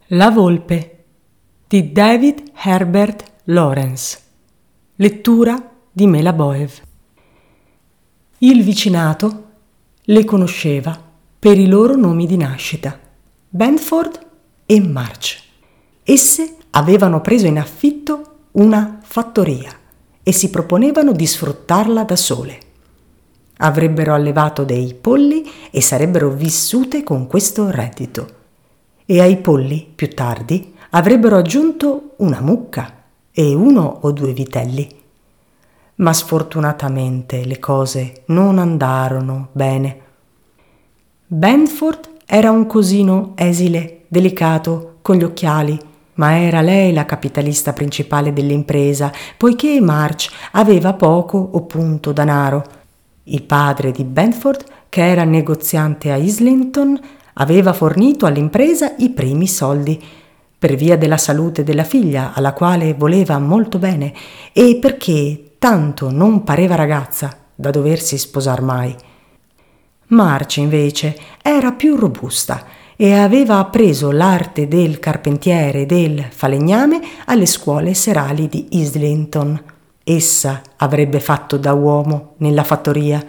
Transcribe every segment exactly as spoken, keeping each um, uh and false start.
La volpe di David Herbert Lawrence. Lettura di Mela Boev. Il vicinato le conosceva per i loro nomi di nascita, Benford e March. Esse avevano preso in affitto una fattoria e si proponevano di sfruttarla da sole. Avrebbero allevato dei polli e sarebbero vissute con questo reddito. E ai polli, più tardi, avrebbero aggiunto una mucca e uno o due vitelli. Ma sfortunatamente le cose non andarono bene. Benford era un cosino esile, delicato, con gli occhiali, ma era lei la capitalista principale dell'impresa, poiché March aveva poco o punto danaro. Il padre di Benford, che era negoziante a Islington, aveva fornito all'impresa i primi soldi, per via della salute della figlia, alla quale voleva molto bene, e perché tanto non pareva ragazza da doversi sposar mai. March, invece, era più robusta e aveva appreso l'arte del carpentiere e del falegname alle scuole serali di Islington. Essa avrebbe fatto da uomo nella fattoria.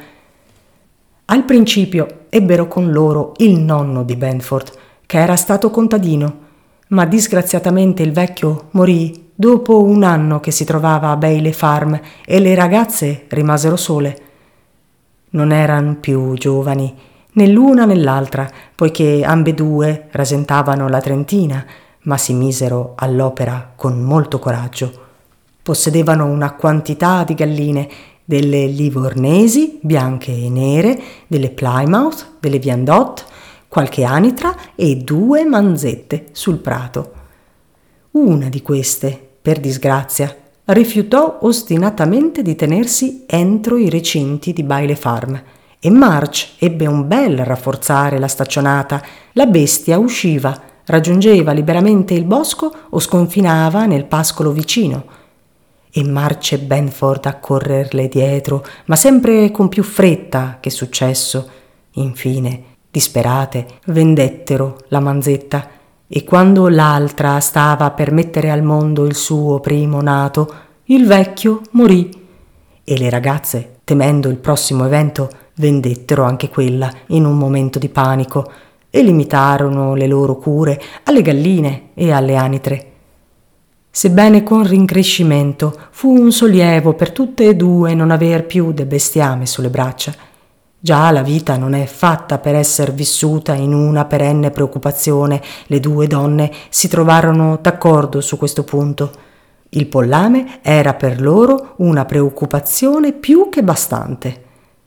Al principio ebbero con loro il nonno di Benford, che era stato contadino, ma disgraziatamente il vecchio morì dopo un anno che si trovava a Bailey Farm e le ragazze rimasero sole. Non erano più giovani, né l'una né l'altra, poiché ambedue rasentavano la trentina, ma si misero all'opera con molto coraggio. Possedevano una quantità di galline, delle livornesi, bianche e nere, delle Plymouth, delle Viandot, qualche anitra e due manzette sul prato. Una di queste, per disgrazia, rifiutò ostinatamente di tenersi entro i recinti di Bailey Farm e March ebbe un bel rafforzare la staccionata. La bestia usciva, raggiungeva liberamente il bosco o sconfinava nel pascolo vicino. E March e Benford a correrle dietro, ma sempre con più fretta che successo. Infine, disperate, vendettero la manzetta e quando l'altra stava per mettere al mondo il suo primo nato, il vecchio morì e le ragazze, temendo il prossimo evento, vendettero anche quella in un momento di panico e limitarono le loro cure alle galline e alle anitre. Sebbene con rincrescimento, fu un sollievo per tutte e due non aver più del bestiame sulle braccia. Già la vita non è fatta per esser vissuta in una perenne preoccupazione. Le due donne si trovarono d'accordo su questo punto. Il pollame era per loro una preoccupazione più che bastante.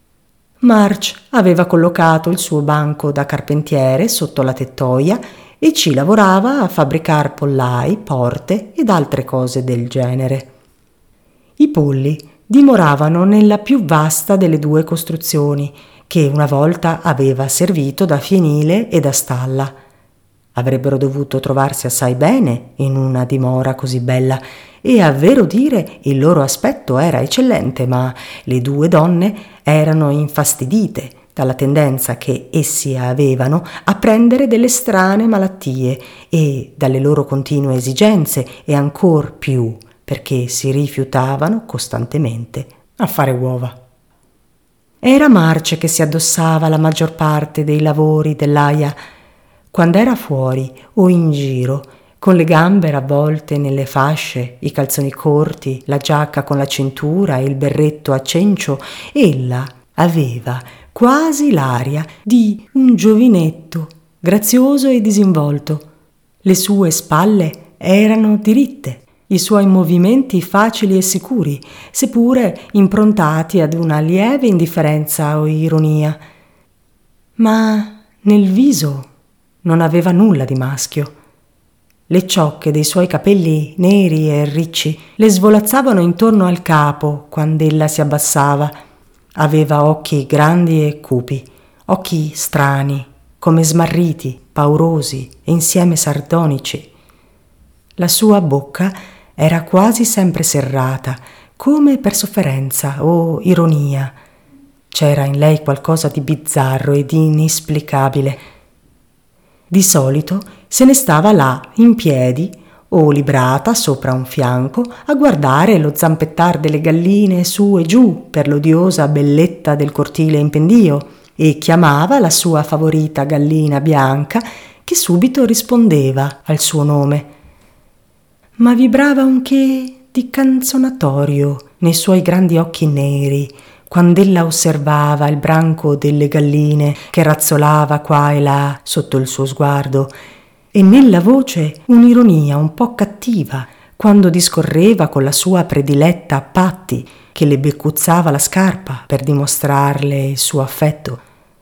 March aveva collocato il suo banco da carpentiere sotto la tettoia e ci lavorava a fabbricar pollai, porte ed altre cose del genere. I polli dimoravano nella più vasta delle due costruzioni, che una volta aveva servito da fienile e da stalla. Avrebbero dovuto trovarsi assai bene in una dimora così bella, e a vero dire il loro aspetto era eccellente, ma le due donne erano infastidite dalla tendenza che essi avevano a prendere delle strane malattie e dalle loro continue esigenze, e ancor più perché si rifiutavano costantemente a fare uova. Era March che si addossava la maggior parte dei lavori dell'aia. Quando era fuori o in giro, con le gambe ravvolte nelle fasce, i calzoni corti, la giacca con la cintura e il berretto a cencio, ella aveva quasi l'aria di un giovinetto, grazioso e disinvolto. Le sue spalle erano diritte, i suoi movimenti facili e sicuri, seppure improntati ad una lieve indifferenza o ironia. Ma nel viso non aveva nulla di maschio. Le ciocche dei suoi capelli neri e ricci le svolazzavano intorno al capo quando ella si abbassava. Aveva occhi grandi e cupi, occhi strani, come smarriti, paurosi e insieme sardonici. La sua bocca era quasi sempre serrata, come per sofferenza o ironia. C'era in lei qualcosa di bizzarro e di inesplicabile. Di solito se ne stava là, in piedi o librata sopra un fianco, a guardare lo zampettar delle galline su e giù per l'odiosa belletta del cortile in pendio, e chiamava la sua favorita gallina bianca, che subito rispondeva al suo nome. Ma vibrava un che di canzonatorio nei suoi grandi occhi neri, quand'ella osservava il branco delle galline che razzolava qua e là sotto il suo sguardo, e nella voce un'ironia un po' cattiva quando discorreva con la sua prediletta Patti, che le beccuzzava la scarpa per dimostrarle il suo affetto.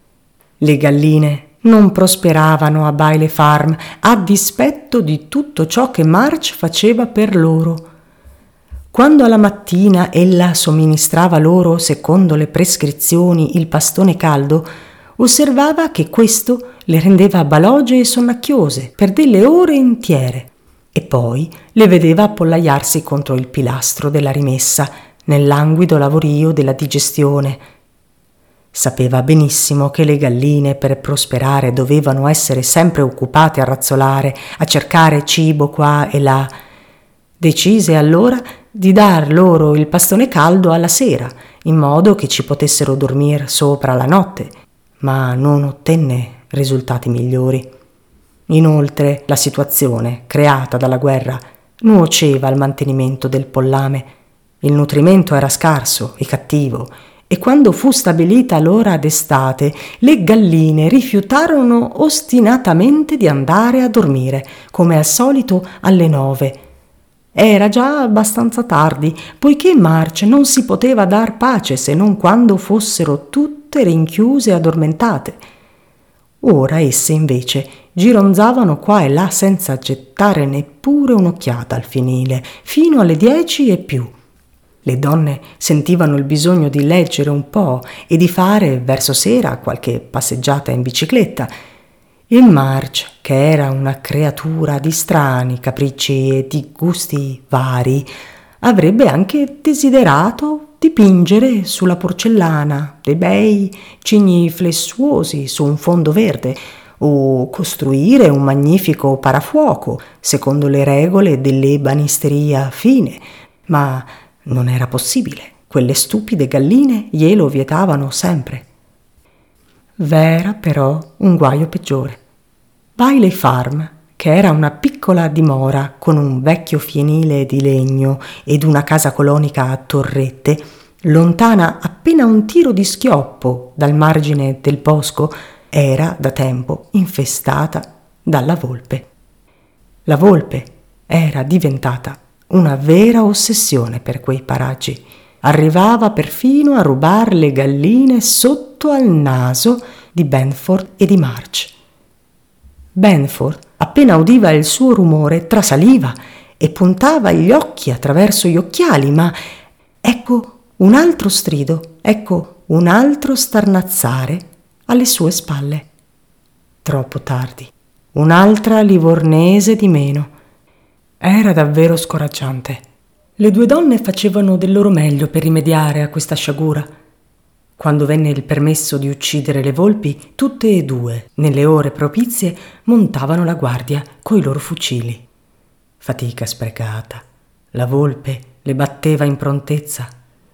Le galline non prosperavano a Bailey Farm a dispetto di tutto ciò che March faceva per loro. Quando alla mattina ella somministrava loro, secondo le prescrizioni, il pastone caldo, osservava che questo le rendeva baloge e sonnacchiose per delle ore intiere, e poi le vedeva appollaiarsi contro il pilastro della rimessa nel languido lavorio della digestione. Sapeva benissimo che le galline per prosperare dovevano essere sempre occupate a razzolare, a cercare cibo qua e là. Decise allora di dar loro il pastone caldo alla sera, in modo che ci potessero dormire sopra la notte, ma non ottenne risultati migliori. Inoltre la situazione creata dalla guerra nuoceva al mantenimento del pollame. Il nutrimento era scarso e cattivo, e quando fu stabilita l'ora d'estate, le galline rifiutarono ostinatamente di andare a dormire, come al solito alle nove. Era già abbastanza tardi, poiché March non si poteva dar pace se non quando fossero tutte rinchiuse e addormentate. Ora esse invece gironzavano qua e là senza gettare neppure un'occhiata al fienile, fino alle dieci e più. Le donne sentivano il bisogno di leggere un po' e di fare verso sera qualche passeggiata in bicicletta, e March, che era una creatura di strani capricci e di gusti vari, avrebbe anche desiderato dipingere sulla porcellana dei bei cigni flessuosi su un fondo verde, o costruire un magnifico parafuoco secondo le regole dell'ebanisteria fine, ma non era possibile. Quelle stupide galline glielo vietavano sempre. V'era però un guaio peggiore. Bailey Farm, che era una piccola dimora con un vecchio fienile di legno ed una casa colonica a torrette, lontana appena un tiro di schioppo dal margine del bosco, era da tempo infestata dalla volpe. La volpe era diventata una vera ossessione per quei paraggi. Arrivava perfino a rubar le galline sotto al naso di Benford e di March. Benford, appena udiva il suo rumore, trasaliva e puntava gli occhi attraverso gli occhiali, ma ecco un altro strido, ecco un altro starnazzare alle sue spalle. Troppo tardi. Un'altra livornese di meno. Era davvero scoraggiante. Le due donne facevano del loro meglio per rimediare a questa sciagura. Quando venne il permesso di uccidere le volpi, tutte e due, nelle ore propizie, montavano la guardia coi loro fucili. Fatica sprecata. La volpe le batteva in prontezza.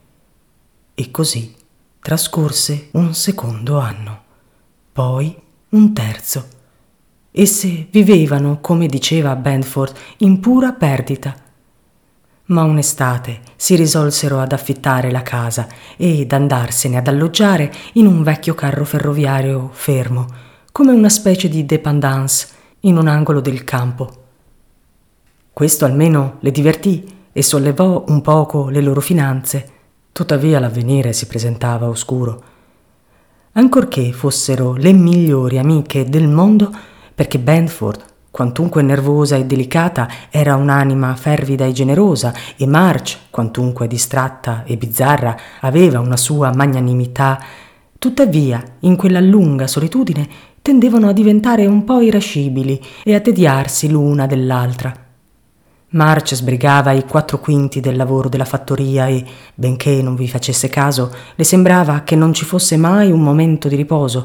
E così trascorse un secondo anno, poi un terzo. Esse vivevano, come diceva Benford, in pura perdita. Ma un'estate si risolsero ad affittare la casa ed andarsene ad alloggiare in un vecchio carro ferroviario fermo, come una specie di dépendance in un angolo del campo. Questo almeno le divertì e sollevò un poco le loro finanze. Tuttavia l'avvenire si presentava oscuro. Ancorché fossero le migliori amiche del mondo, perché Benford, quantunque nervosa e delicata, era un'anima fervida e generosa, e March, quantunque distratta e bizzarra, aveva una sua magnanimità, tuttavia, in quella lunga solitudine, tendevano a diventare un po' irascibili e a tediarsi l'una dell'altra. March sbrigava i quattro quinti del lavoro della fattoria e, benché non vi facesse caso, le sembrava che non ci fosse mai un momento di riposo,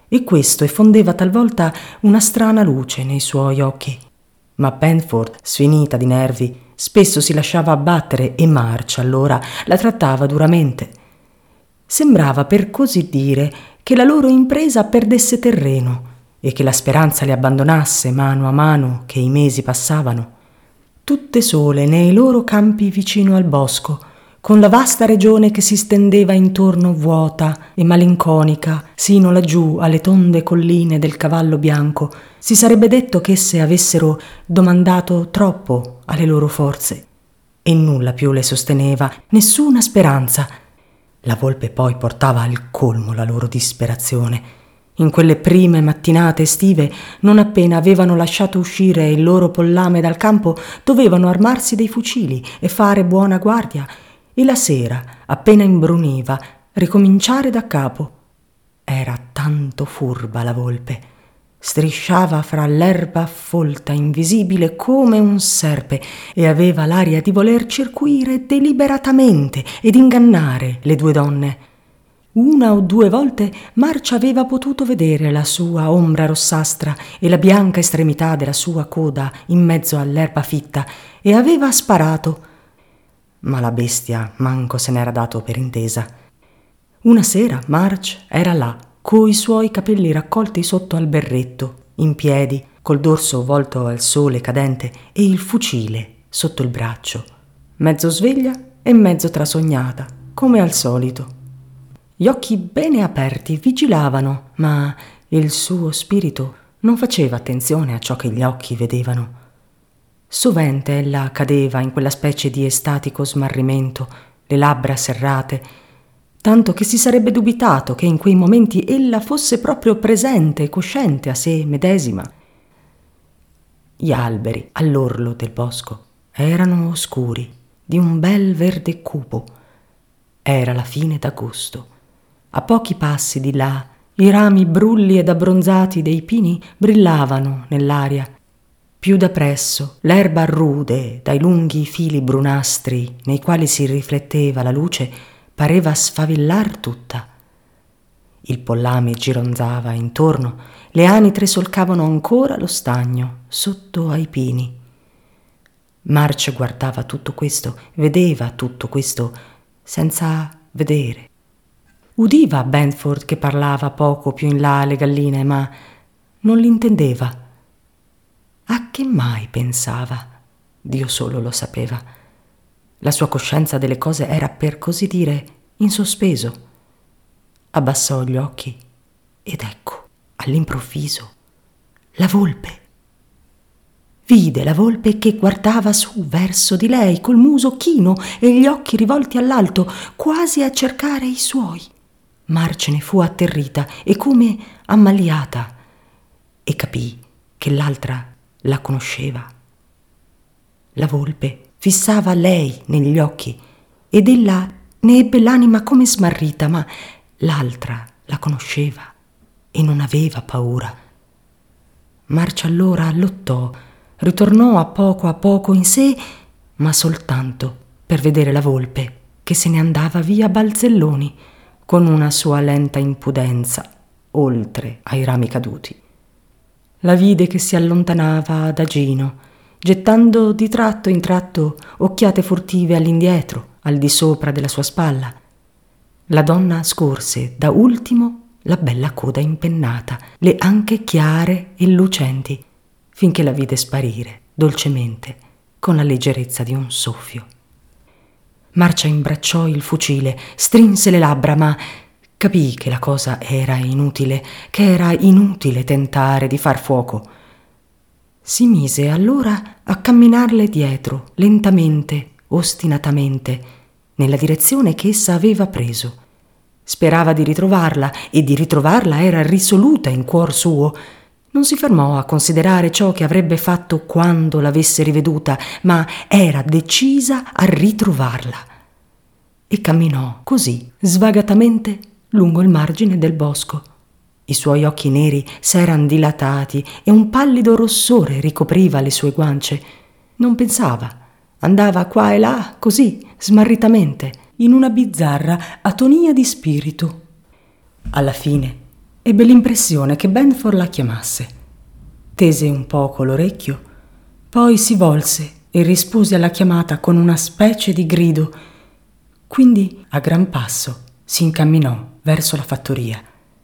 e questo effondeva talvolta una strana luce nei suoi occhi. Ma Benford, sfinita di nervi, spesso si lasciava abbattere e March allora la trattava duramente. Sembrava, per così dire, che la loro impresa perdesse terreno e che la speranza le abbandonasse mano a mano che i mesi passavano. Tutte sole nei loro campi vicino al bosco, con la vasta regione che si stendeva intorno vuota e malinconica sino laggiù alle tonde colline del Cavallo Bianco, si sarebbe detto che esse avessero domandato troppo alle loro forze e nulla più le sosteneva, nessuna speranza. La volpe poi portava al colmo la loro disperazione. In quelle prime mattinate estive, non appena avevano lasciato uscire il loro pollame dal campo, dovevano armarsi dei fucili e fare buona guardia, e la sera, appena imbruniva, ricominciare da capo. Era tanto furba la volpe. Strisciava fra l'erba folta, invisibile come un serpe, e aveva l'aria di voler circuire deliberatamente ed ingannare le due donne. Una o due volte March aveva potuto vedere la sua ombra rossastra e la bianca estremità della sua coda in mezzo all'erba fitta, e aveva sparato. Ma la bestia manco se n'era dato per intesa. Una sera March era là, coi suoi capelli raccolti sotto al berretto, in piedi, col dorso volto al sole cadente e il fucile sotto il braccio, mezzo sveglia e mezzo trasognata, come al solito. Gli occhi bene aperti vigilavano, ma il suo spirito non faceva attenzione a ciò che gli occhi vedevano. Sovente ella cadeva in quella specie di estatico smarrimento, le labbra serrate, tanto che si sarebbe dubitato che in quei momenti ella fosse proprio presente e cosciente a sé medesima. Gli alberi all'orlo del bosco erano oscuri, di un bel verde cupo. Era la fine d'agosto. A pochi passi di là, i rami brulli ed abbronzati dei pini brillavano nell'aria. Più da presso, l'erba rude, dai lunghi fili brunastri nei quali si rifletteva la luce, pareva sfavillar tutta. Il pollame gironzava intorno, le anitre solcavano ancora lo stagno, sotto ai pini. March guardava tutto questo, vedeva tutto questo, senza vedere. Udiva Benford che parlava poco più in là alle galline, ma non l'intendeva. A che mai pensava? Dio solo lo sapeva. La sua coscienza delle cose era, per così dire, in sospeso. Abbassò gli occhi ed ecco, all'improvviso, la volpe. Vide la volpe che guardava su verso di lei col muso chino e gli occhi rivolti all'alto, quasi a cercare i suoi. March ne fu atterrita e come ammaliata, e capì che l'altra la conosceva. La volpe fissava lei negli occhi ed ella ne ebbe l'anima come smarrita, ma l'altra la conosceva e non aveva paura. March allora lottò, ritornò a poco a poco in sé, ma soltanto per vedere la volpe che se ne andava via balzelloni con una sua lenta impudenza oltre ai rami caduti. La vide che si allontanava adagino, gettando di tratto in tratto occhiate furtive all'indietro, al di sopra della sua spalla. La donna scorse da ultimo la bella coda impennata, le anche chiare e lucenti, finché la vide sparire dolcemente con la leggerezza di un soffio. Marcia imbracciò il fucile, strinse le labbra, ma capì che la cosa era inutile, che era inutile tentare di far fuoco. Si mise allora a camminarle dietro, lentamente, ostinatamente, nella direzione che essa aveva preso. Sperava di ritrovarla, e di ritrovarla era risoluta in cuor suo. Non si fermò a considerare ciò che avrebbe fatto quando l'avesse riveduta, ma era decisa a ritrovarla. E camminò così, svagatamente, lungo il margine del bosco. I suoi occhi neri s'eran dilatati e un pallido rossore ricopriva le sue guance. Non pensava, andava qua e là, così, smarritamente, in una bizzarra atonia di spirito. Alla fine ebbe l'impressione che Benford la chiamasse. Tese un poco l'orecchio, poi si volse e rispose alla chiamata con una specie di grido. Quindi, a gran passo, si incamminò verso la fattoria.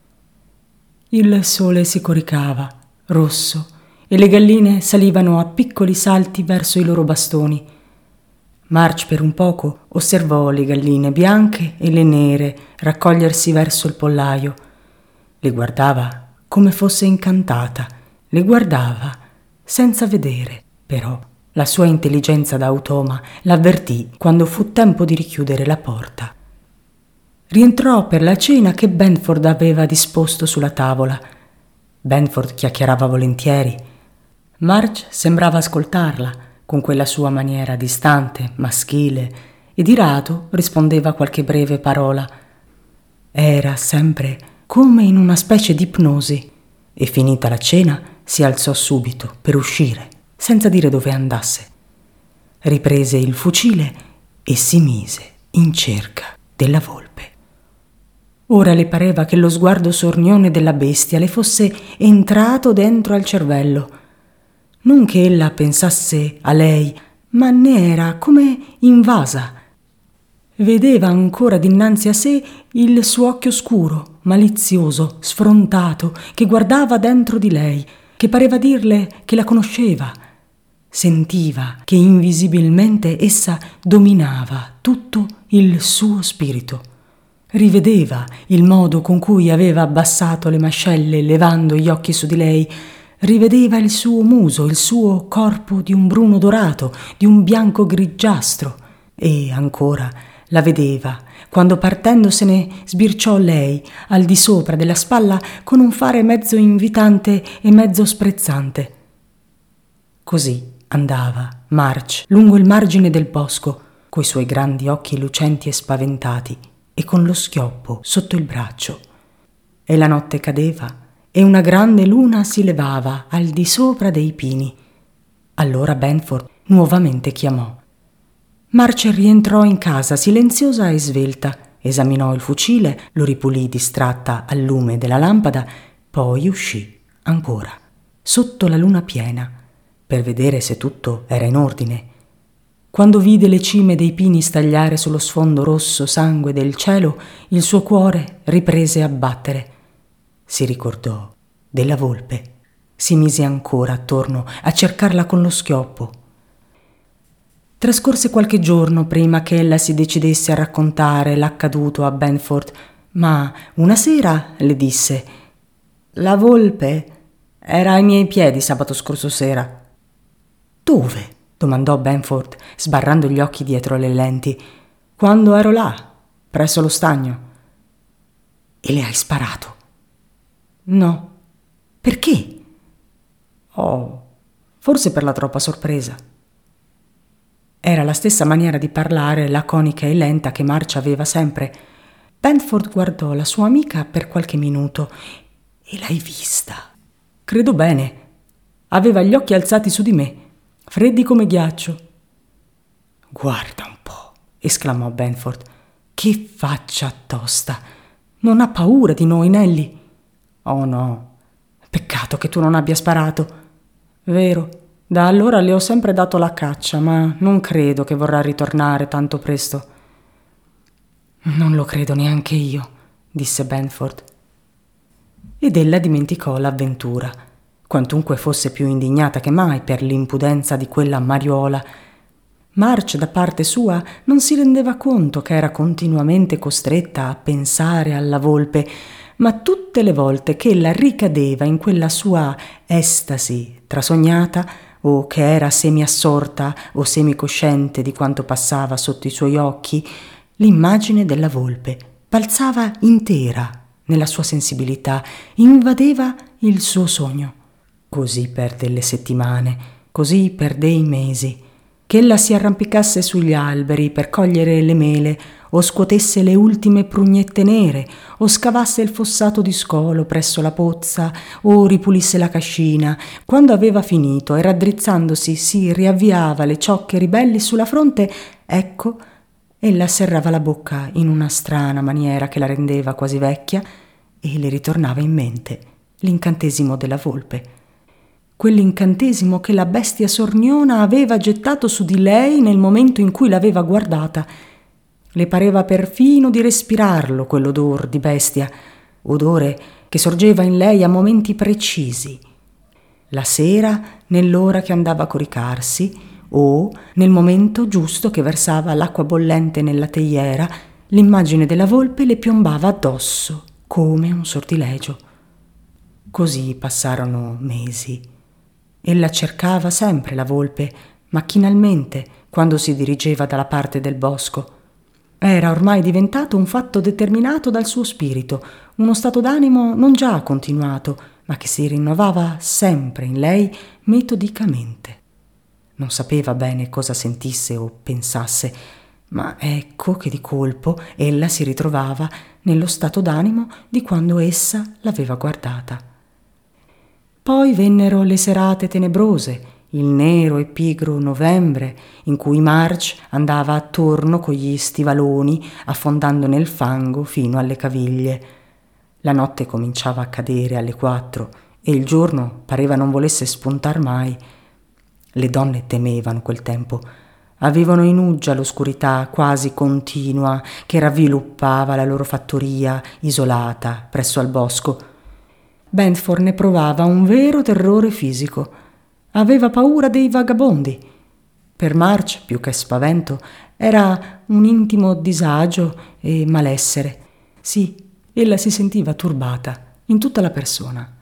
Il sole si coricava, rosso, e le galline salivano a piccoli salti verso i loro bastoni. March per un poco osservò le galline bianche e le nere raccogliersi verso il pollaio. Le guardava come fosse incantata, le guardava senza vedere, però la sua intelligenza da automa l'avvertì quando fu tempo di richiudere la porta. Rientrò per la cena che Benford aveva disposto sulla tavola. Benford chiacchierava volentieri. March sembrava ascoltarla, con quella sua maniera distante, maschile, e di rado rispondeva qualche breve parola. Era sempre come in una specie di ipnosi, e finita la cena si alzò subito per uscire, senza dire dove andasse. Riprese il fucile e si mise in cerca della volpe. Ora le pareva che lo sguardo sornione della bestia le fosse entrato dentro al cervello. Non che ella pensasse a lei, ma ne era come invasa. Vedeva ancora dinanzi a sé il suo occhio scuro, malizioso, sfrontato, che guardava dentro di lei, che pareva dirle che la conosceva. Sentiva che invisibilmente essa dominava tutto il suo spirito. Rivedeva il modo con cui aveva abbassato le mascelle levando gli occhi su di lei. Rivedeva il suo muso, il suo corpo di un bruno dorato, di un bianco grigiastro. E ancora la vedeva quando partendosene sbirciò lei al di sopra della spalla con un fare mezzo invitante e mezzo sprezzante. Così andava March lungo il margine del bosco, coi suoi grandi occhi lucenti e spaventati, e con lo schioppo sotto il braccio. E la notte cadeva e una grande luna si levava al di sopra dei pini. Allora Benford nuovamente chiamò. March rientrò in casa silenziosa e svelta, esaminò il fucile, lo ripulì distratta al lume della lampada, poi uscì ancora, sotto la luna piena, per vedere se tutto era in ordine. Quando vide le cime dei pini stagliare sullo sfondo rosso sangue del cielo, il suo cuore riprese a battere. Si ricordò della volpe. Si mise ancora attorno a cercarla con lo schioppo. Trascorse qualche giorno prima che ella si decidesse a raccontare l'accaduto a Benford, ma una sera le disse: «La volpe era ai miei piedi sabato scorso sera». «Dove?» domandò Benford, sbarrando gli occhi dietro le lenti. «Quando ero là, presso lo stagno». «E le hai sparato?» «No». «Perché?» «Oh, forse per la troppa sorpresa». Era la stessa maniera di parlare laconica e lenta che March aveva sempre. Benford guardò la sua amica per qualche minuto. «E l'hai vista?» «Credo bene. Aveva gli occhi alzati su di me, freddi come ghiaccio». «Guarda un po'», esclamò Benford. «Che faccia tosta! Non ha paura di noi, Nelly?» «Oh no, peccato che tu non abbia sparato». «Vero, da allora le ho sempre dato la caccia, ma non credo che vorrà ritornare tanto presto». «Non lo credo neanche io», disse Benford. Ed ella dimenticò l'avventura, quantunque fosse più indignata che mai per l'impudenza di quella mariuola. March, da parte sua, non si rendeva conto che era continuamente costretta a pensare alla volpe, ma tutte le volte che ella ricadeva in quella sua estasi trasognata, o che era semi-assorta o semicosciente di quanto passava sotto i suoi occhi, l'immagine della volpe balzava intera nella sua sensibilità, invadeva il suo sogno. Così per delle settimane, così per dei mesi, che ella si arrampicasse sugli alberi per cogliere le mele, o scuotesse le ultime prugnette nere, o scavasse il fossato di scolo presso la pozza, o ripulisse la cascina. Quando aveva finito e raddrizzandosi si riavviava le ciocche ribelli sulla fronte, ecco, ella serrava la bocca in una strana maniera che la rendeva quasi vecchia e le ritornava in mente l'incantesimo della volpe. Quell'incantesimo che la bestia sorniona aveva gettato su di lei nel momento in cui l'aveva guardata. Le pareva perfino di respirarlo, quell'odor di bestia, odore che sorgeva in lei a momenti precisi. La sera, nell'ora che andava a coricarsi, o nel momento giusto che versava l'acqua bollente nella teiera, l'immagine della volpe le piombava addosso come un sortilegio. Così passarono mesi. Ella cercava sempre la volpe, macchinalmente, quando si dirigeva dalla parte del bosco. Era ormai diventato un fatto determinato dal suo spirito, uno stato d'animo non già continuato, ma che si rinnovava sempre in lei metodicamente. Non sapeva bene cosa sentisse o pensasse, ma ecco che di colpo ella si ritrovava nello stato d'animo di quando essa l'aveva guardata. Poi vennero le serate tenebrose, il nero e pigro novembre, in cui March andava attorno con gli stivaloni, affondando nel fango fino alle caviglie. La notte cominciava a cadere alle quattro e il giorno pareva non volesse spuntar mai. Le donne temevano quel tempo. Avevano in uggia l'oscurità quasi continua che ravviluppava la loro fattoria isolata presso al bosco. Benford ne provava un vero terrore fisico. Aveva paura dei vagabondi. Per March, più che spavento, era un intimo disagio e malessere. Sì, ella si sentiva turbata in tutta la persona.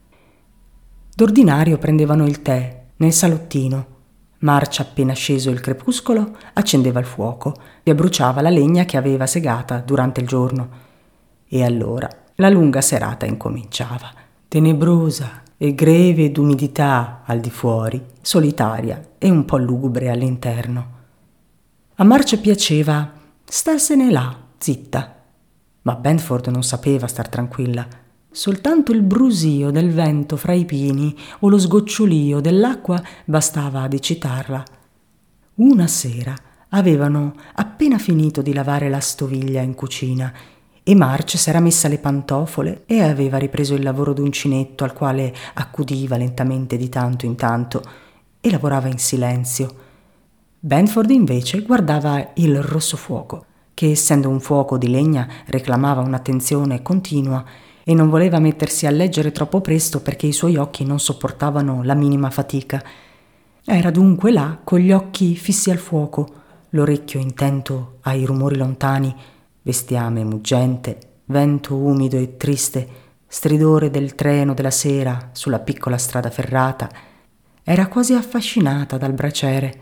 D'ordinario prendevano il tè nel salottino. March, appena sceso il crepuscolo, accendeva il fuoco e abbruciava la legna che aveva segata durante il giorno. E allora la lunga serata incominciava, tenebrosa e greve d'umidità al di fuori, solitaria e un po' lugubre all'interno. A March piaceva starsene là, zitta, ma Benford non sapeva star tranquilla. Soltanto il brusio del vento fra i pini o lo sgocciolio dell'acqua bastava ad eccitarla. Una sera avevano appena finito di lavare la stoviglia in cucina e March s'era messa le pantofole e aveva ripreso il lavoro d'uncinetto al quale accudiva lentamente di tanto in tanto e lavorava in silenzio. Benford invece guardava il rosso fuoco, che essendo un fuoco di legna reclamava un'attenzione continua e non voleva mettersi a leggere troppo presto perché i suoi occhi non sopportavano la minima fatica. Era dunque là con gli occhi fissi al fuoco, l'orecchio intento ai rumori lontani, bestiame muggente, vento umido e triste, stridore del treno della sera sulla piccola strada ferrata. Era quasi affascinata dal braciere.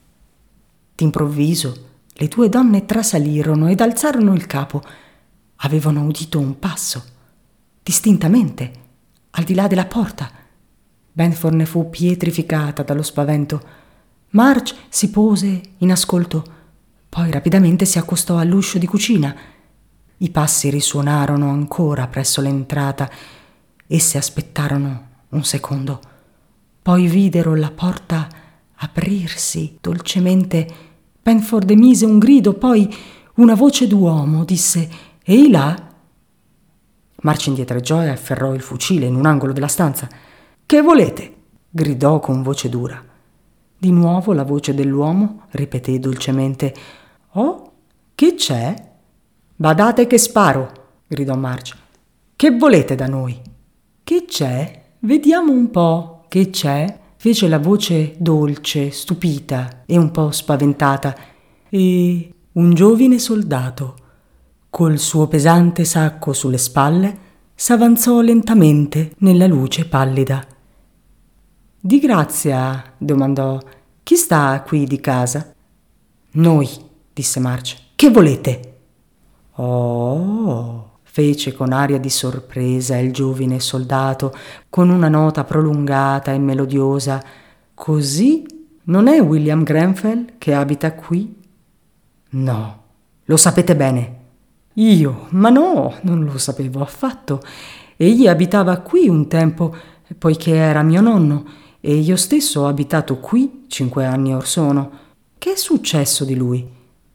D'improvviso le due donne trasalirono ed alzarono il capo. Avevano udito un passo, distintamente, al di là della porta. Benford ne fu pietrificata dallo spavento. March si pose in ascolto, poi rapidamente si accostò all'uscio di cucina. I passi risuonarono ancora presso l'entrata. Esse aspettarono un secondo, poi videro la porta aprirsi dolcemente. Benford emise un grido, poi una voce d'uomo disse «Ehi là?» March indietreggiò e afferrò il fucile in un angolo della stanza. «Che volete?» gridò con voce dura. Di nuovo la voce dell'uomo ripeté dolcemente «Oh, che c'è?» «Badate che sparo!» gridò March. «Che volete da noi?» «Che c'è? Vediamo un po', che c'è?» fece la voce dolce, stupita e un po' spaventata. E un giovine soldato, col suo pesante sacco sulle spalle, s'avanzò lentamente nella luce pallida. «Di grazia», domandò, «chi sta qui di casa?» «Noi», disse March. «Che volete?» «Oh», fece con aria di sorpresa il giovine soldato, con una nota prolungata e melodiosa. «Così non è William Grenfell che abita qui?» «No, lo sapete bene». «Io? Ma no, non lo sapevo affatto. Egli abitava qui un tempo, poiché era mio nonno, e io stesso ho abitato qui cinque anni or sono. Che è successo di lui?»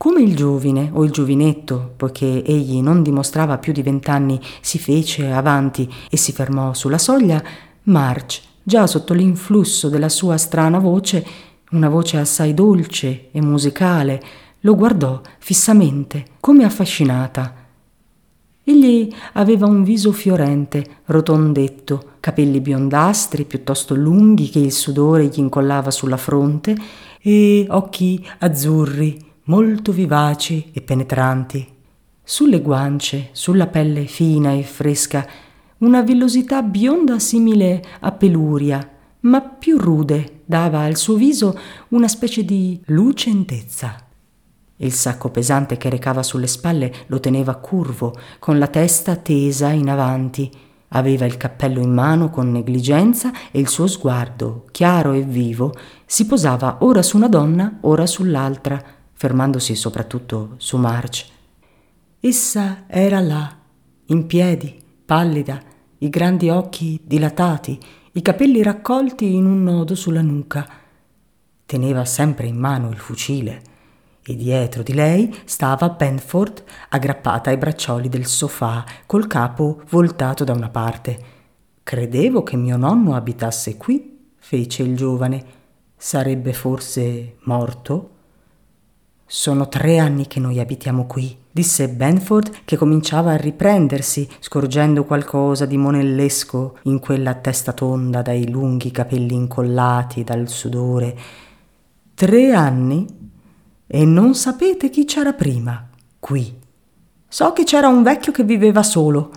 Come il giovine o il giovinetto, poiché egli non dimostrava più di vent'anni, si fece avanti e si fermò sulla soglia, March, già sotto l'influsso della sua strana voce, una voce assai dolce e musicale, lo guardò fissamente, come affascinata. Egli aveva un viso fiorente, rotondetto, capelli biondastri piuttosto lunghi che il sudore gli incollava sulla fronte e occhi azzurri, molto vivaci e penetranti. Sulle guance, sulla pelle fina e fresca, una villosità bionda simile a peluria, ma più rude, dava al suo viso una specie di lucentezza. Il sacco pesante che recava sulle spalle lo teneva curvo, con la testa tesa in avanti. Aveva il cappello in mano con negligenza e il suo sguardo, chiaro e vivo, si posava ora su una donna, ora sull'altra, fermandosi soprattutto su March. Essa era là, in piedi, pallida, i grandi occhi dilatati, i capelli raccolti in un nodo sulla nuca. Teneva sempre in mano il fucile e dietro di lei stava Benford aggrappata ai braccioli del sofà col capo voltato da una parte. «Credevo che mio nonno abitasse qui», fece il giovane. «Sarebbe forse morto?» «Sono tre anni che noi abitiamo qui», disse Benford, che cominciava a riprendersi, scorgendo qualcosa di monellesco in quella testa tonda dai lunghi capelli incollati dal sudore. «Tre anni? E non sapete chi c'era prima, qui?» «So che c'era un vecchio che viveva solo».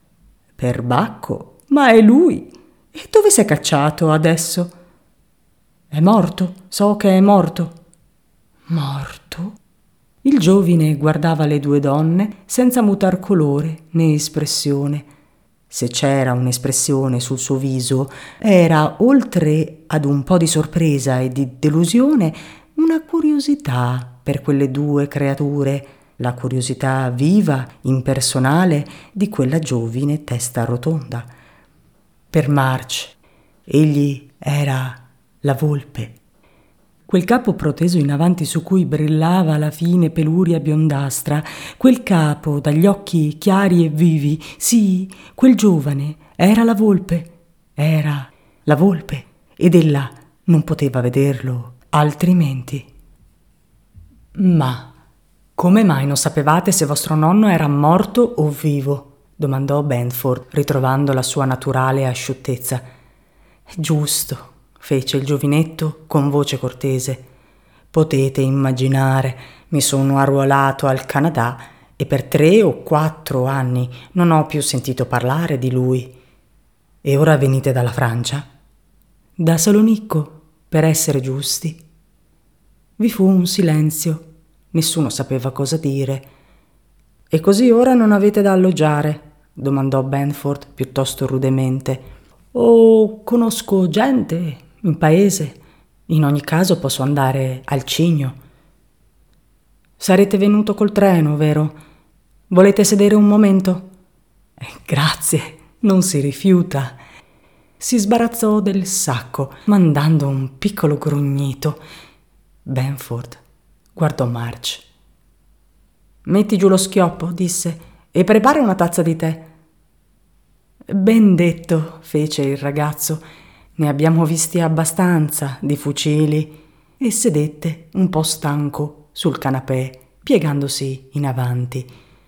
«Perbacco, ma è lui. E dove si è cacciato adesso?» «È morto, so che è morto». «Morto?» Il giovine guardava le due donne senza mutar colore né espressione. Se c'era un'espressione sul suo viso, era, oltre ad un po' di sorpresa e di delusione, una curiosità per quelle due creature, la curiosità viva, impersonale di quella giovine testa rotonda. Per March, egli era la volpe. Quel capo proteso in avanti su cui brillava la fine peluria biondastra, quel capo dagli occhi chiari e vivi, sì, quel giovane era la volpe, era la volpe, ed ella non poteva vederlo altrimenti. «Ma come mai non sapevate se vostro nonno era morto o vivo?» domandò Benford, ritrovando la sua naturale asciuttezza. «Giusto», fece il giovinetto con voce cortese. «Potete immaginare, mi sono arruolato al Canada e per tre o quattro anni non ho più sentito parlare di lui. E ora venite dalla Francia?» «Da Salonicco, per essere giusti». Vi fu un silenzio. Nessuno sapeva cosa dire. «E così ora non avete da alloggiare?» domandò Benford piuttosto rudemente. «Oh, conosco gente in paese. In ogni caso posso andare al Cigno». «Sarete venuto col treno, vero? Volete sedere un momento?» Eh, «Grazie, non si rifiuta». Si sbarazzò del sacco, mandando un piccolo grugnito. Benford guardò March. «Metti giù lo schioppo», disse, «e prepara una tazza di tè». «Ben detto», fece il ragazzo, «ne abbiamo visti abbastanza di fucili», e sedette, un po' stanco, sul canapè, piegandosi in avanti.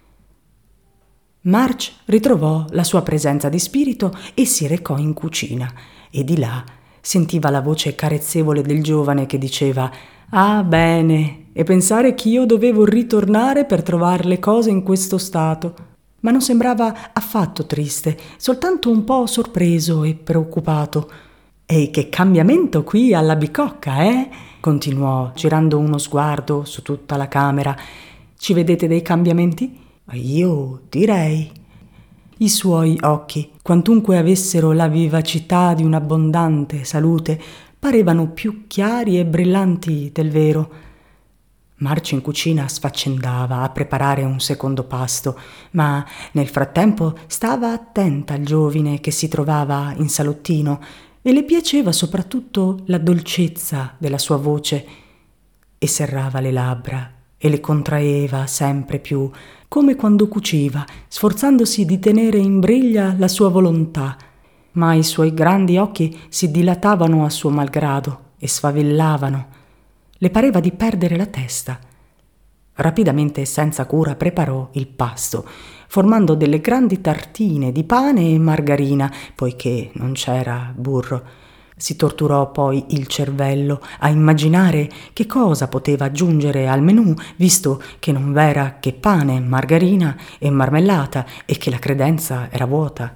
March ritrovò la sua presenza di spirito e si recò in cucina, e di là sentiva la voce carezzevole del giovane che diceva: «Ah, bene, e pensare ch'io dovevo ritornare per trovar le cose in questo stato». Ma non sembrava affatto triste, soltanto un po' sorpreso e preoccupato. «E che cambiamento qui alla bicocca, eh?» continuò, girando uno sguardo su tutta la camera. «Ci vedete dei cambiamenti?» «Io direi». I suoi occhi, quantunque avessero la vivacità di un'abbondante salute, parevano più chiari e brillanti del vero. March in cucina sfaccendava a preparare un secondo pasto, ma nel frattempo stava attenta al giovine che si trovava in salottino e le piaceva soprattutto la dolcezza della sua voce, e serrava le labbra e le contraeva sempre più, come quando cuciva, sforzandosi di tenere in briglia la sua volontà, ma i suoi grandi occhi si dilatavano a suo malgrado e sfavillavano. Le pareva di perdere la testa. Rapidamente e senza cura preparò il pasto, formando delle grandi tartine di pane e margarina, poiché non c'era burro. Si torturò poi il cervello a immaginare che cosa poteva aggiungere al menù, visto che non v'era che pane, margarina e marmellata e che la credenza era vuota.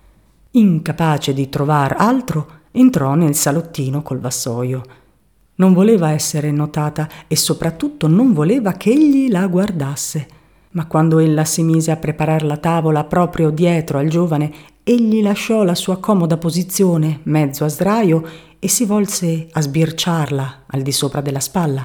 Incapace di trovar altro, entrò nel salottino col vassoio. Non voleva essere notata e soprattutto non voleva che egli la guardasse. Ma quando ella si mise a preparar la tavola proprio dietro al giovane, egli lasciò la sua comoda posizione mezzo a sdraio e si volse a sbirciarla al di sopra della spalla.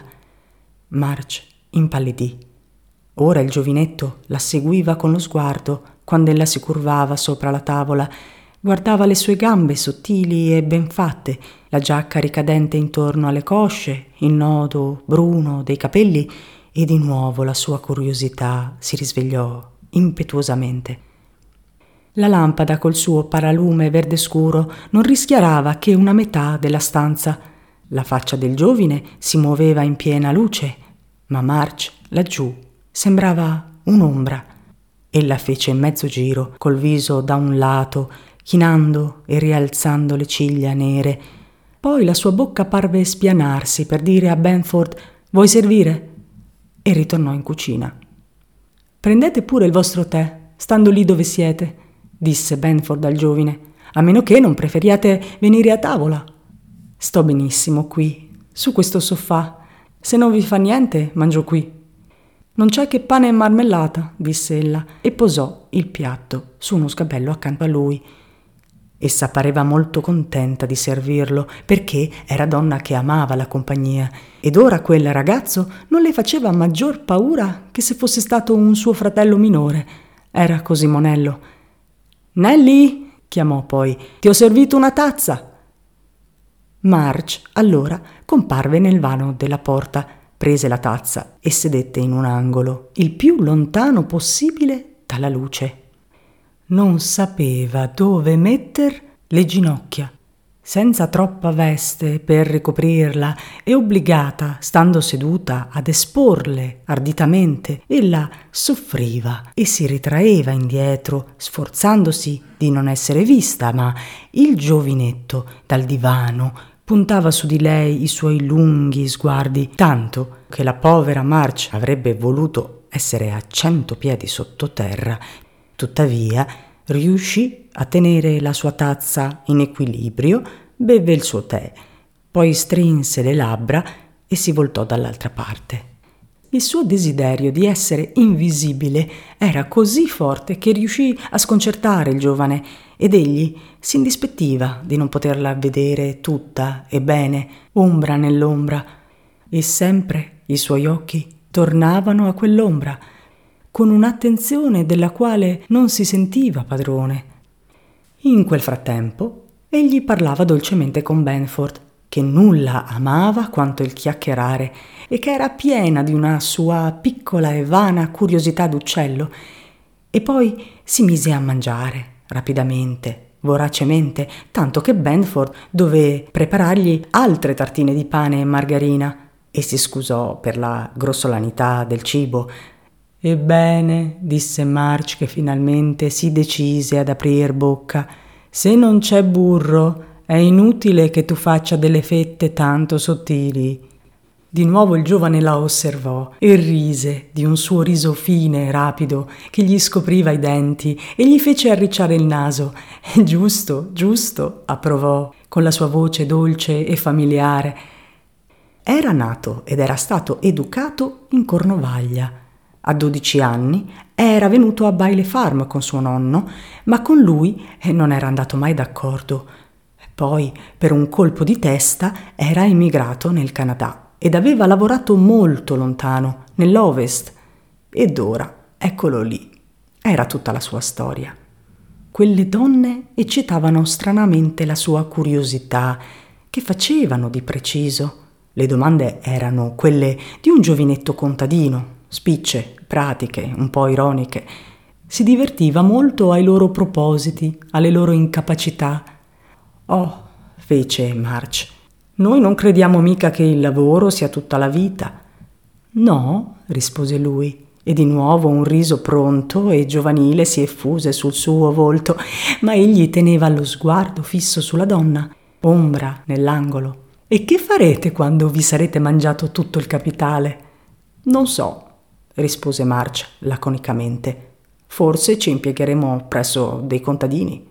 March impallidì. Ora il giovinetto la seguiva con lo sguardo quando ella si curvava sopra la tavola. Guardava le sue gambe sottili e ben fatte, la giacca ricadente intorno alle cosce, il nodo bruno dei capelli, e di nuovo la sua curiosità si risvegliò impetuosamente. La lampada col suo paralume verde scuro non rischiarava che una metà della stanza. La faccia del giovine si muoveva in piena luce, ma March, laggiù, sembrava un'ombra. Ella fece mezzo giro, col viso da un lato, chinando e rialzando le ciglia nere. Poi la sua bocca parve spianarsi per dire a Benford «Vuoi servire?» e ritornò in cucina. «Prendete pure il vostro tè, stando lì dove siete», disse Benford al giovine, «a meno che non preferiate venire a tavola». «Sto benissimo qui, su questo sofà. Se non vi fa niente, mangio qui». «Non c'è che pane e marmellata», disse ella, e posò il piatto su uno sgabello accanto a lui. Essa pareva molto contenta di servirlo, perché era donna che amava la compagnia, ed ora quel ragazzo non le faceva maggior paura che se fosse stato un suo fratello minore. Era così monello. «Nelly!» chiamò poi, «ti ho servito una tazza!» March allora comparve nel vano della porta, prese la tazza e sedette in un angolo, il più lontano possibile dalla luce. Non sapeva dove metter le ginocchia, senza troppa veste per ricoprirla e obbligata, stando seduta, ad esporle arditamente, ella soffriva e si ritraeva indietro, sforzandosi di non essere vista, ma il giovinetto dal divano puntava su di lei i suoi lunghi sguardi, tanto che la povera March avrebbe voluto essere a cento piedi sottoterra. Tuttavia riuscì a tenere la sua tazza in equilibrio, beve il suo tè, poi strinse le labbra e si voltò dall'altra parte. Il suo desiderio di essere invisibile era così forte che riuscì a sconcertare il giovane ed egli si indispettiva di non poterla vedere tutta e bene, ombra nell'ombra, e sempre i suoi occhi tornavano a quell'ombra, con un'attenzione della quale non si sentiva padrone. In quel frattempo egli parlava dolcemente con Benford, che nulla amava quanto il chiacchierare e che era piena di una sua piccola e vana curiosità d'uccello, e poi si mise a mangiare rapidamente, voracemente, tanto che Benford dové preparargli altre tartine di pane e margarina e si scusò per la grossolanità del cibo. «Ebbene», disse March, che finalmente si decise ad aprir bocca, «se non c'è burro, è inutile che tu faccia delle fette tanto sottili». Di nuovo il giovane la osservò e rise di un suo riso fine e rapido che gli scopriva i denti e gli fece arricciare il naso. «Giusto, giusto», approvò con la sua voce dolce e familiare. Era nato ed era stato educato in Cornovaglia. A dodici anni era venuto a Bailey Farm con suo nonno, ma con lui non era andato mai d'accordo. Poi, per un colpo di testa, era emigrato nel Canada ed aveva lavorato molto lontano, nell'Ovest. Ed ora, eccolo lì. Era tutta la sua storia. Quelle donne eccitavano stranamente la sua curiosità. Che facevano di preciso? Le domande erano quelle di un giovinetto contadino, spicce, pratiche, un po' ironiche. Si divertiva molto ai loro propositi, alle loro incapacità. «Oh», fece March, «noi non crediamo mica che il lavoro sia tutta la vita». «No», rispose lui, e di nuovo un riso pronto e giovanile si effuse sul suo volto, ma egli teneva lo sguardo fisso sulla donna, ombra nell'angolo. «E che farete quando vi sarete mangiato tutto il capitale?» «Non so», rispose March laconicamente. «Forse ci impiegheremo presso dei contadini».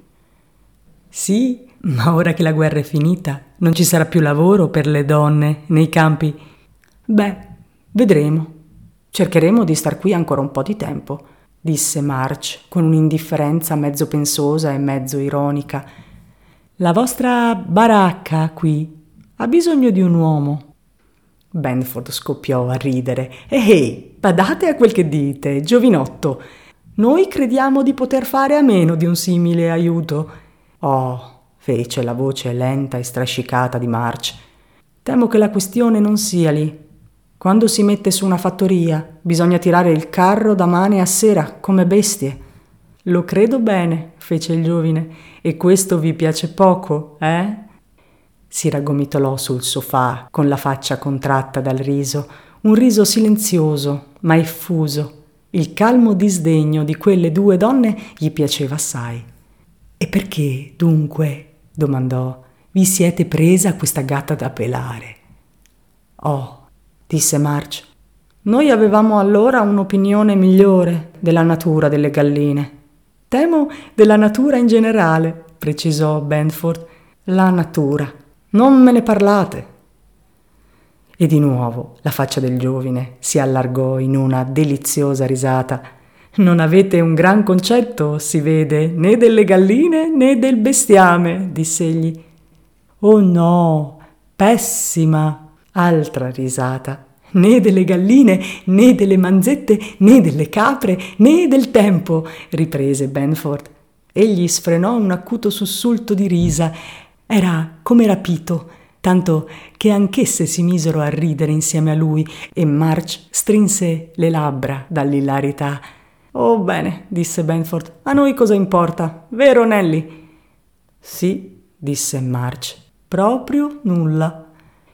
«Sì, ma ora che la guerra è finita, non ci sarà più lavoro per le donne nei campi?» «Beh, vedremo. Cercheremo di star qui ancora un po' di tempo», disse March con un'indifferenza mezzo pensosa e mezzo ironica. «La vostra baracca qui ha bisogno di un uomo». Benford scoppiò a ridere. «Ehi, badate a quel che dite, giovinotto. Noi crediamo di poter fare a meno di un simile aiuto». «Oh», fece la voce lenta e strascicata di March, «temo che la questione non sia lì. Quando si mette su una fattoria, bisogna tirare il carro da mane a sera, come bestie». «Lo credo bene», fece il giovine, «e questo vi piace poco, eh?» Si raggomitolò sul sofà con la faccia contratta dal riso, un riso silenzioso ma effuso. Il calmo disdegno di quelle due donne gli piaceva assai. «E perché, dunque», domandò, «vi siete presa questa gatta da pelare?» «Oh», disse March, «noi avevamo allora un'opinione migliore della natura delle galline». «Temo della natura in generale», precisò Benford. «La natura. Non me ne parlate». E di nuovo la faccia del giovine si allargò in una deliziosa risata. «Non avete un gran concetto, si vede, né delle galline né del bestiame», diss'egli. «Oh no, pessima!» Altra risata. «Né delle galline, né delle manzette, né delle capre, né del tempo», riprese Benford. Egli sfrenò un acuto sussulto di risa. Era come rapito, tanto che anch'esse si misero a ridere insieme a lui e March strinse le labbra dall'ilarità. «Oh bene», disse Benford, «a noi cosa importa, vero Nelly?» «Sì», disse March, «proprio nulla».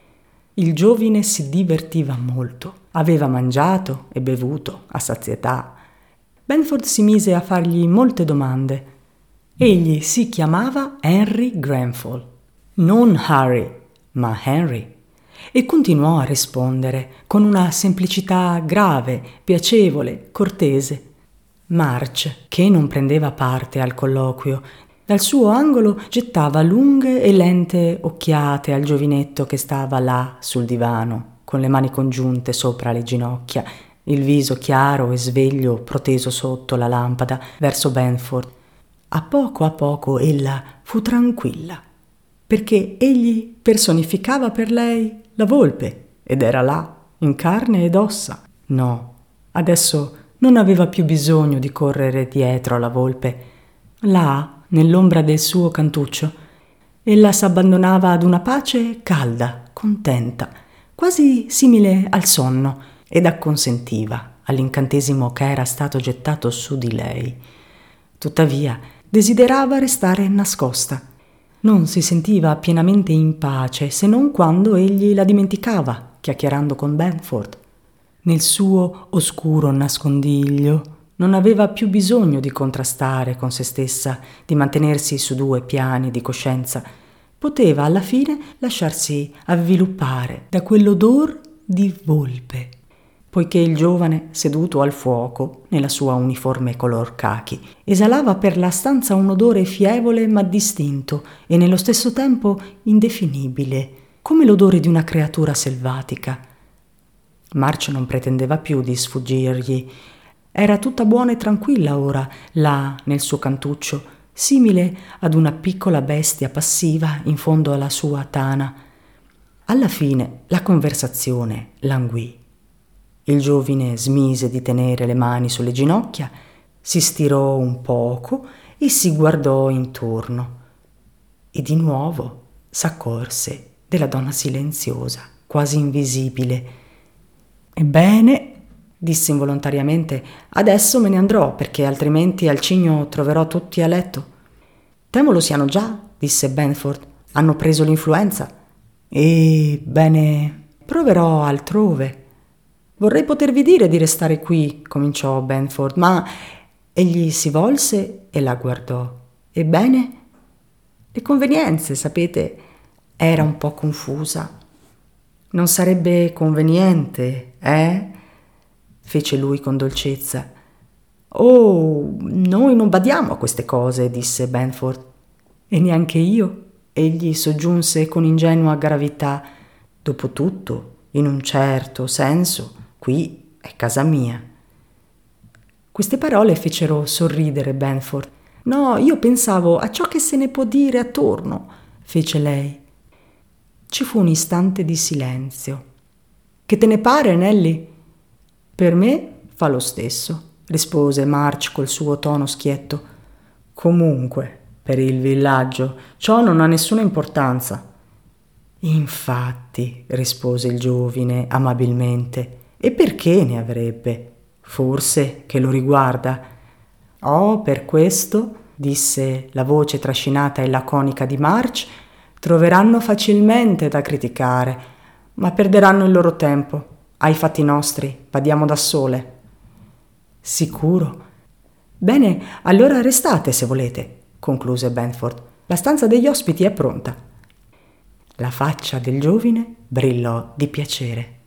Il giovine si divertiva molto, aveva mangiato e bevuto a sazietà. Benford si mise a fargli molte domande. Egli si chiamava Henry Grenfell, non Harry, ma Henry, e continuò a rispondere con una semplicità grave, piacevole, cortese. March, che non prendeva parte al colloquio, dal suo angolo gettava lunghe e lente occhiate al giovinetto che stava là sul divano, con le mani congiunte sopra le ginocchia, il viso chiaro e sveglio proteso sotto la lampada verso Benford. A poco a poco ella fu tranquilla, perché egli personificava per lei la volpe ed era là, in carne ed ossa. No, adesso non aveva più bisogno di correre dietro alla volpe. Là, nell'ombra del suo cantuccio, ella s'abbandonava ad una pace calda, contenta, quasi simile al sonno, ed acconsentiva all'incantesimo che era stato gettato su di lei. Tuttavia, desiderava restare nascosta. Non si sentiva pienamente in pace se non quando egli la dimenticava, chiacchierando con Benford. Nel suo oscuro nascondiglio non aveva più bisogno di contrastare con se stessa, di mantenersi su due piani di coscienza. Poteva alla fine lasciarsi avviluppare da quell'odor di volpe, poiché il giovane, seduto al fuoco, nella sua uniforme color cachi, esalava per la stanza un odore fievole ma distinto e nello stesso tempo indefinibile, come l'odore di una creatura selvatica. March non pretendeva più di sfuggirgli. Era tutta buona e tranquilla ora, là nel suo cantuccio, simile ad una piccola bestia passiva in fondo alla sua tana. Alla fine la conversazione languì. Il giovine smise di tenere le mani sulle ginocchia, si stirò un poco e si guardò intorno. E di nuovo s'accorse della donna silenziosa, quasi invisibile. Ebbene, disse involontariamente, adesso me ne andrò, perché altrimenti al cigno troverò tutti a letto. Temo lo siano già, disse Benford. Hanno preso l'influenza. Ebbene, proverò altrove. Vorrei potervi dire di restare qui, cominciò Benford, ma egli si volse e la guardò. Ebbene? Le convenienze, sapete, era un po' confusa. Non sarebbe conveniente, eh? Fece lui con dolcezza. Oh, noi non badiamo a queste cose, disse Benford. E neanche io, egli soggiunse con ingenua gravità. Dopotutto, in un certo senso, qui è casa mia. Queste parole fecero sorridere Benford. No, io pensavo a ciò che se ne può dire attorno, fece lei. Ci fu un istante di silenzio. Che te ne pare, Nelly? Per me fa lo stesso, rispose March col suo tono schietto. Comunque, per il villaggio, ciò non ha nessuna importanza. Infatti, rispose il giovine amabilmente, e perché ne avrebbe? Forse che lo riguarda. Oh, per questo, disse la voce trascinata e laconica di March, troveranno facilmente da criticare, ma perderanno il loro tempo. Ai fatti nostri, badiamo da sole. Sicuro? Bene, allora restate se volete, concluse Benford. La stanza degli ospiti è pronta. La faccia del giovine brillò di piacere.